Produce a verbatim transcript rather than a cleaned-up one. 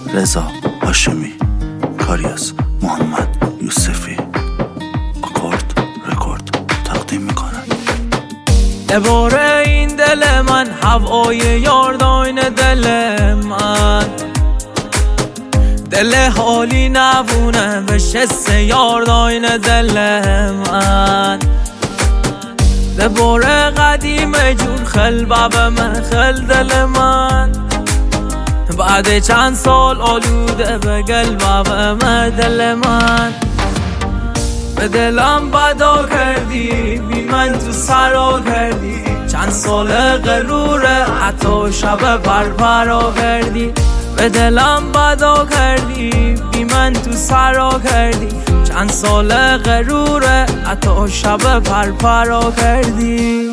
رضا هاشمی، کاری از محمد یوسفی. آکورد رکورد تقدیم میکنن. دوباره این دل من هوای یار داین دل من، دل حالی نبونه بشه یار داین دل من. دوباره قدیم جون خل باب من خل دل من، بعد چند سال آلوده به قلبم من دل من. به دلم بدا کردی بی من تو سرا کردی، چند سال غروره حتی شب پرپرا کردی. به دلم بدا کردی بی من تو سرا کردی، چند سال غروره حتی شب پرپرا کردی.